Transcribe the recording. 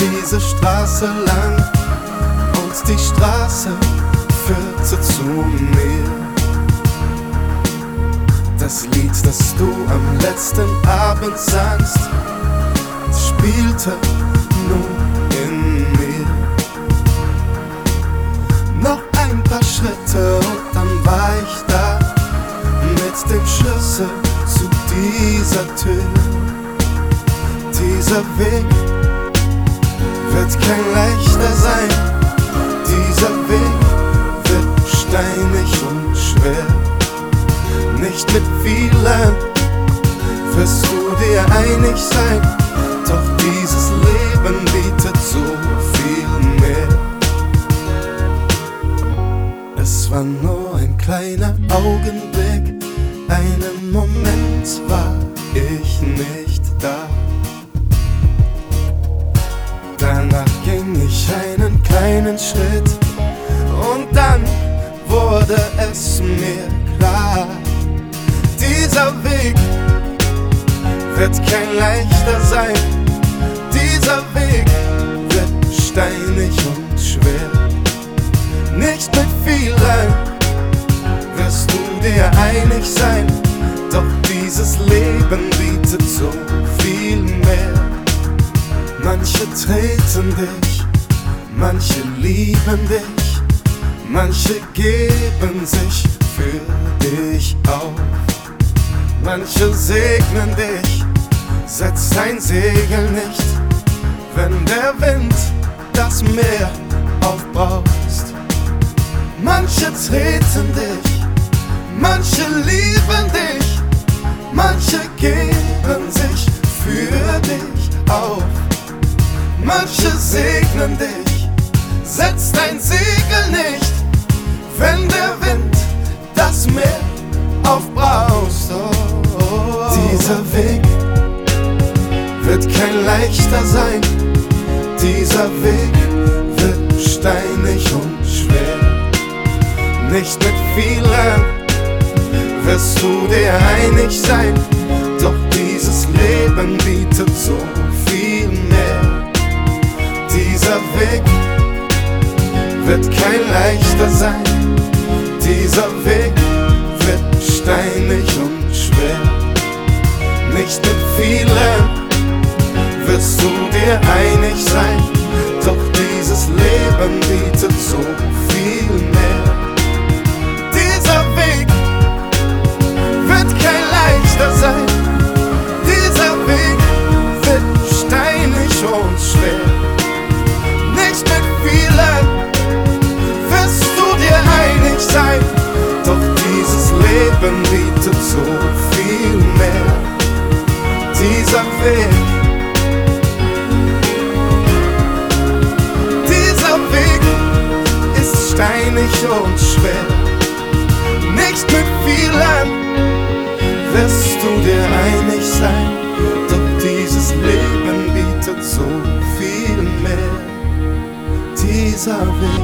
diese Straße lang und die Straße führte zu mir. Das Lied, das du am letzten Abend sangst, spielte nur in mir. Noch ein paar Schritte und dann war ich da mit dem Schlüssel zu dieser Tür. Dieser Weg wird kein leichter sein. Dieser Weg wird steinig und schwer. Nicht mit vielen wirst du dir einig sein, doch dieses Leben bietet so viel mehr. Es war nur ein kleiner Augenblick, einen Moment war ich nicht da. Danach ging ich einen kleinen Schritt und dann wurde es mir klar. Dieser Weg wird kein leichter sein. Dieser Weg wird steinig und schwer. Nicht mit vielen wirst du dir einig sein, doch dieses Leben bietet so viel mehr. Manche treten dich, manche lieben dich, manche geben sich für dich auf. Manche segnen dich, setz dein Segel nicht, wenn der Wind das Meer aufbraust. Manche treten dich, manche lieben dich, manche geben sich für dich auf. Manche segnen dich, setz dein Segel nicht, wenn der Wind das Meer aufbraust. Dieser Weg wird kein leichter sein. Dieser Weg wird steinig und schwer. Nicht mit vielen wirst du dir einig sein, doch dieses Leben bietet so viel mehr. Dieser Weg wird kein leichter sein. Dieser Weg wird steinig und schwer. Nicht mit vielen wirst du dir einig sein, doch dieses Leben bietet so viel mehr. Dieser Weg wird kein leichter sein. Dieser Weg wird steinig und schwer. Nicht mit vielen wirst du dir einig sein, doch dieses Leben bietet so viel mehr. Dieser Weg ist steinig und schwer. Nicht mit vielen wirst du dir einig sein, doch dieses Leben bietet so viel mehr. Dieser Weg.